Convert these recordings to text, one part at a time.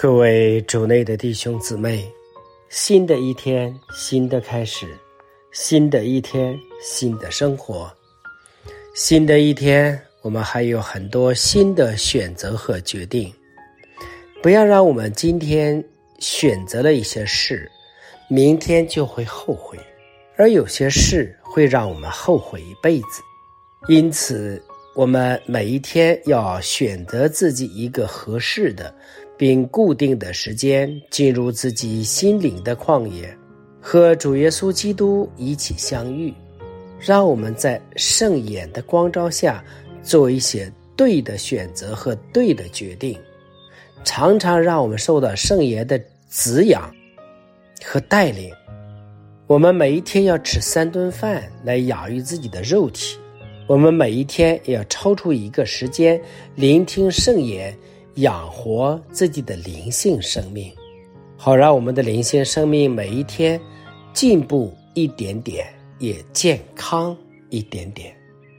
各位主内的弟兄姊妹，新的一天，新的开始，新的一天，新的生活。新的一天，我们还有很多新的选择和决定。不要让我们今天选择了一些事，明天就会后悔，而有些事会让我们后悔一辈子。因此，我们每一天要选择自己一个合适的并固定的时间，进入自己心灵的旷野，和主耶稣基督一起相遇，让我们在圣眼的光照下做一些对的选择和对的决定，常常让我们受到圣言的滋养和带领。我们每一天要吃3顿饭来养育自己的肉体，我们每一天也要抽出一个时间聆听圣言，养活自己的灵性生命，好让我们的灵性生命每一天进步一点点，也健康一点点。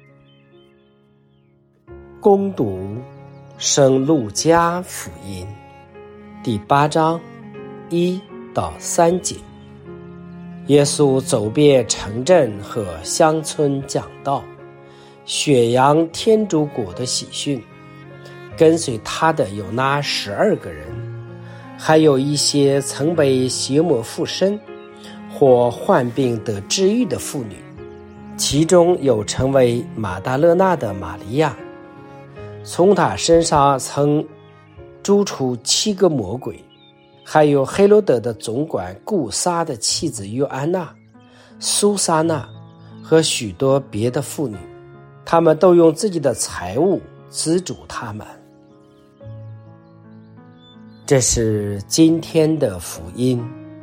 恭读圣路加福音第8章1到3节。耶稣走遍城镇和乡村讲道，宣扬天主国的喜讯。跟随他的有那12个人，还有一些曾被邪魔附身或患病得治愈的妇女，其中有称为马达勒纳的玛利亚，从她身上曾逐出7个魔鬼，还有黑罗德的总管顾撒的妻子约安娜、苏撒娜和许多别的妇女，他们都用自己的财物资助他们。这是今天的福音。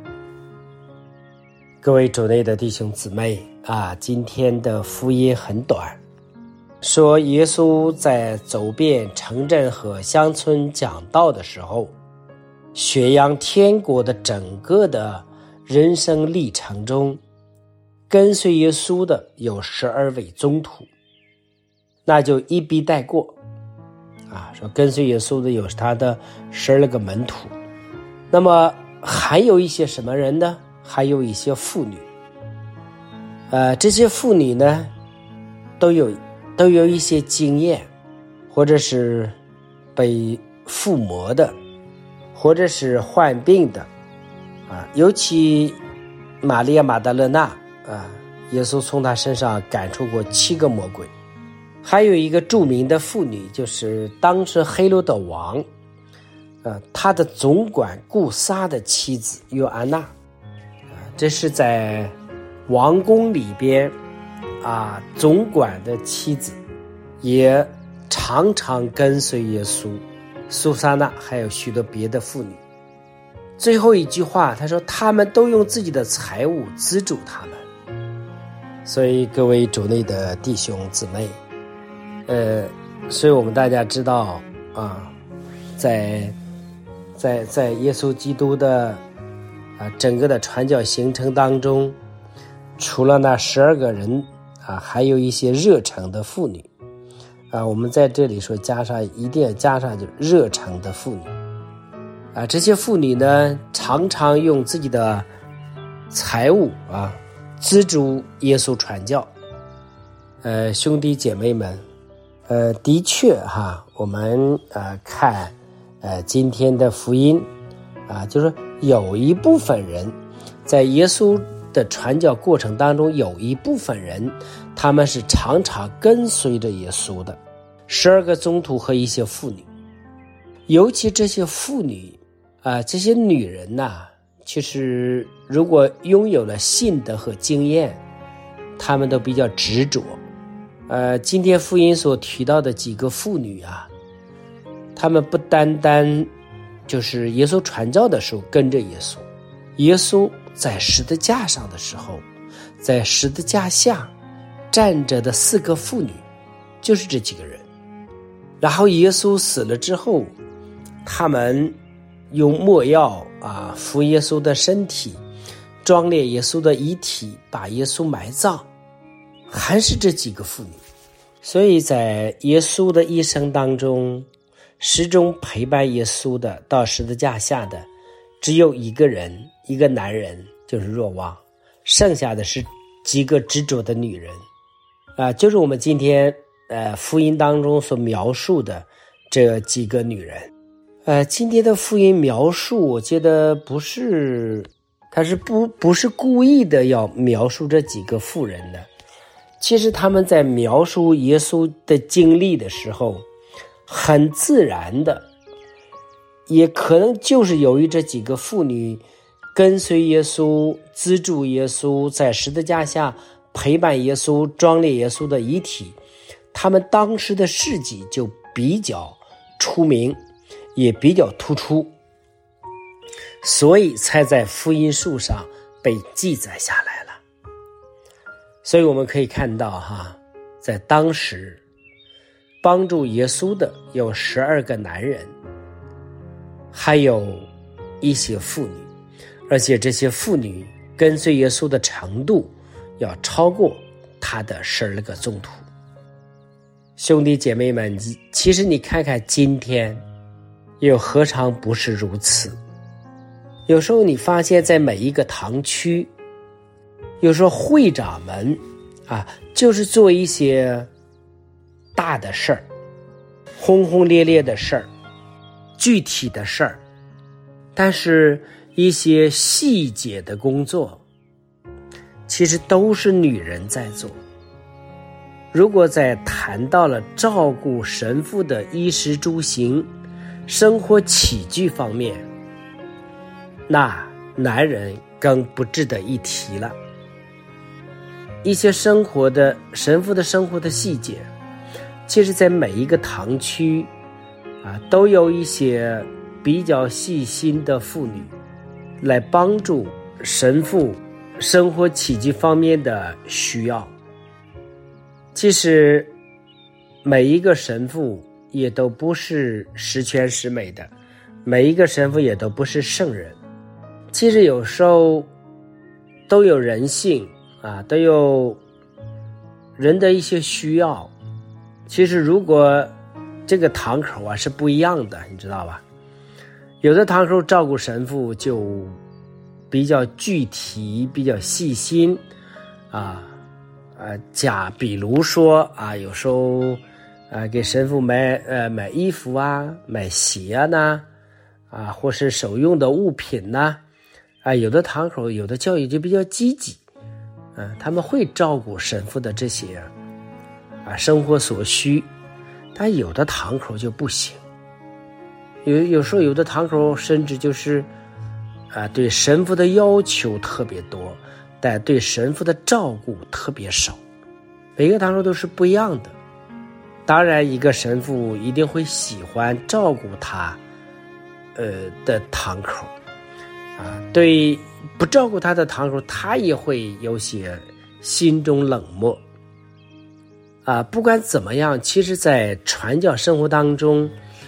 各位主内的弟兄姊妹今天的福音很短，说耶稣在走遍城镇和乡村讲道的时候，宣扬天国的整个的人生历程中，跟随耶稣的有12位宗徒，那就一笔带过说跟随耶稣的有他的12个门徒。那么还有一些什么人呢？还有一些妇女，这些妇女呢都有一些经验，或者是被附魔的，或者是患病的尤其玛利亚马达勒纳耶稣从她身上赶出过7个魔鬼。还有一个著名的妇女，就是当时黑罗德王他的总管顾撒的妻子约安娜这是在王宫里边总管的妻子，也常常跟随耶稣。苏撒娜还有许多别的妇女。最后一句话他说，他们都用自己的财物资助他们。所以各位主内的弟兄姊妹，所以我们大家知道在耶稣基督的整个的传教行程当中，除了那12个人还有一些热诚的妇女我们在这里说一定要加上就是热诚的妇女这些妇女呢常常用自己的财物资助耶稣传教。兄弟姐妹们，的确我们看今天的福音就是有一部分人在耶稣的传教过程当中，有一部分人他们是常常跟随着耶稣的，12个宗徒和一些妇女。尤其这些妇女这些女人其实如果拥有了信德和经验，她们都比较执着。今天福音所提到的几个妇女她们不单单就是耶稣传教的时候跟着耶稣，耶稣在十字架上的时候，在十字架下站着的4个妇女就是这几个人。然后耶稣死了之后，他们用没药敷耶稣的身体，装列耶稣的遗体，把耶稣埋葬，还是这几个妇女。所以在耶稣的一生当中， 始终陪伴耶稣的到十字架下的只有一个人，一个男人，就是若望，剩下的是几个执着的女人就是我们今天福音当中所描述的这几个女人。今天的福音描述，我觉得他是不是故意的要描述这几个妇人的。其实他们在描述耶稣的经历的时候，很自然的，也可能就是由于这几个妇女跟随耶稣，资助耶稣，在十字架下陪伴耶稣，装列耶稣的遗体，他们当时的事迹就比较出名，也比较突出，所以才在福音书上被记载下来了。所以我们可以看到在当时帮助耶稣的有12个男人，还有一些妇女，而且这些妇女跟随耶稣的程度要超过他的12个宗徒。兄弟姐妹们，其实你看看今天又何尝不是如此。有时候你发现在每一个堂区，有时候会长们就是做一些大的事儿，轰轰烈烈的事儿，具体的事儿，但是一些细节的工作其实都是女人在做。如果在谈到了照顾神父的衣食住行、生活起居方面，那男人更不值得一提了。一些神父的生活的细节，其实在每一个堂区都有一些比较细心的妇女来帮助神父生活起居方面的需要。其实每一个神父也都不是十全十美的，每一个神父也都不是圣人。其实有时候都有人性都有人的一些需要。其实如果这个堂口是不一样的，你知道吧？有的堂口照顾神父就比较具体，比较细心比如说有时候给神父买衣服买鞋或是手用的物品有的堂口有的教育就比较积极他们会照顾神父的这些生活所需。但有的堂口就不行，有时候有的堂口甚至就是对神父的要求特别多，但对神父的照顾特别少。每个堂口都是不一样的。当然一个神父一定会喜欢照顾他的堂口对不照顾他的堂口，他也会有些心中冷漠不管怎么样，其实在传教生活当中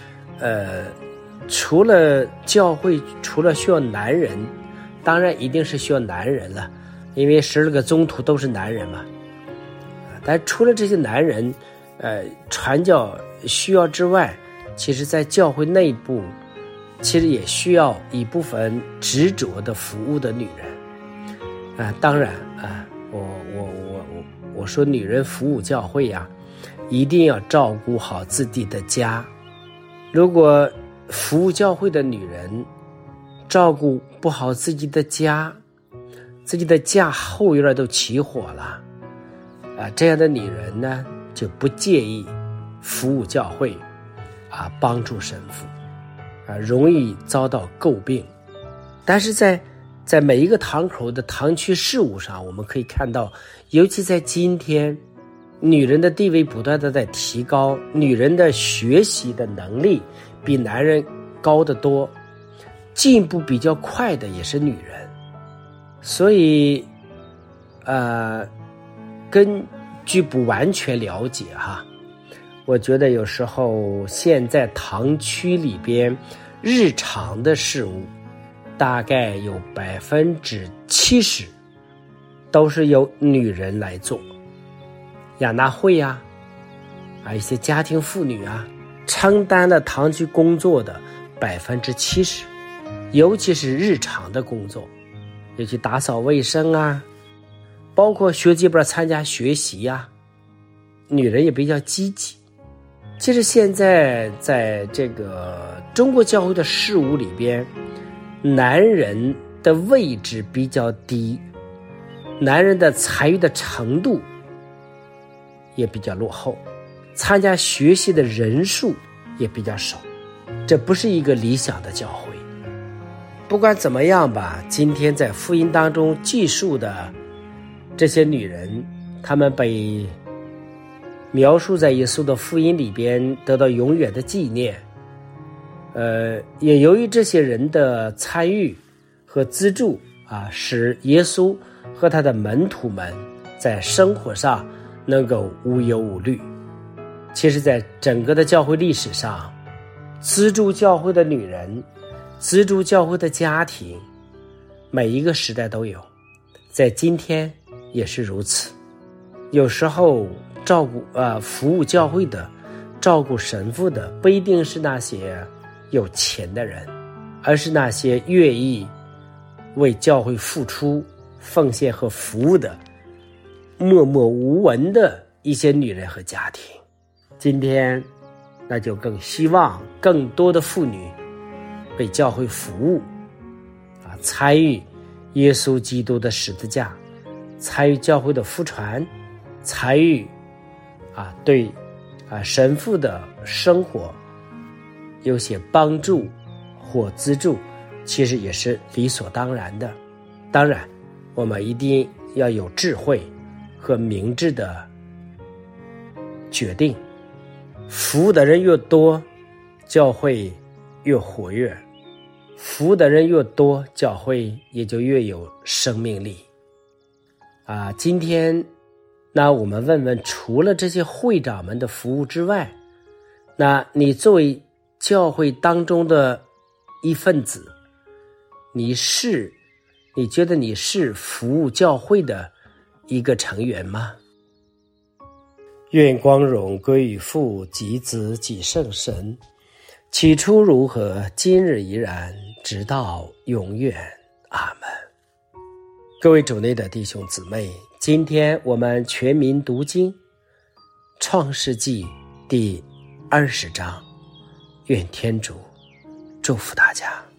除了教会除了需要男人，当然一定是需要男人了，因为12个宗徒都是男人嘛但除了这些男人传教需要之外，其实在教会内部其实也需要一部分执着的服务的女人当然我说女人服务教会一定要照顾好自己的家。如果服务教会的女人照顾不好自己的家，自己的家后院都起火了这样的女人呢就不介意服务教会帮助神父容易遭到诟病。但是在每一个堂口的堂区事务上，我们可以看到，尤其在今天女人的地位不断的在提高，女人的学习的能力比男人高得多，进步比较快的也是女人。所以根据不完全了解我觉得有时候现在堂区里边日常的事务大概有70%都是由女人来做。亚纳会一些家庭妇女承担了堂区工作的70%，尤其是日常的工作，尤其打扫卫生啊，包括学籍班参加学习啊，女人也比较积极。其实现在在这个中国教会的事务里边，男人的位置比较低，男人的参与的程度也比较落后，参加学习的人数也比较少，这不是一个理想的教会。不管怎么样吧，今天在福音当中记述的这些女人，她们被描述在耶稣的福音里边，得到永远的纪念。也由于这些人的参与和资助啊，使耶稣和他的门徒们在生活上能够无忧无虑。其实在整个的教会历史上，资助教会的女人，资助教会的家庭，每一个时代都有，在今天也是如此。有时候照顾服务教会的，照顾神父的，不一定是那些有钱的人，而是那些愿意为教会付出、奉献和服务的默默无闻的一些女人和家庭。今天那就更希望更多的妇女为教会服务参与耶稣基督的十字架，参与教会的福传，参与对神父的生活有些帮助或资助，其实也是理所当然的。当然我们一定要有智慧和明智的决定，服务的人越多，教会越活跃，服务的人越多，教会也就越有生命力今天那我们问问，除了这些会长们的服务之外，那你作为教会当中的一份子，你觉得你是服务教会的一个成员吗？愿光荣归于父及子及圣神，起初如何，今日依然，直到永远。阿们。各位主内的弟兄姊妹，今天我们全民读经创世纪第20章，愿天主祝福大家。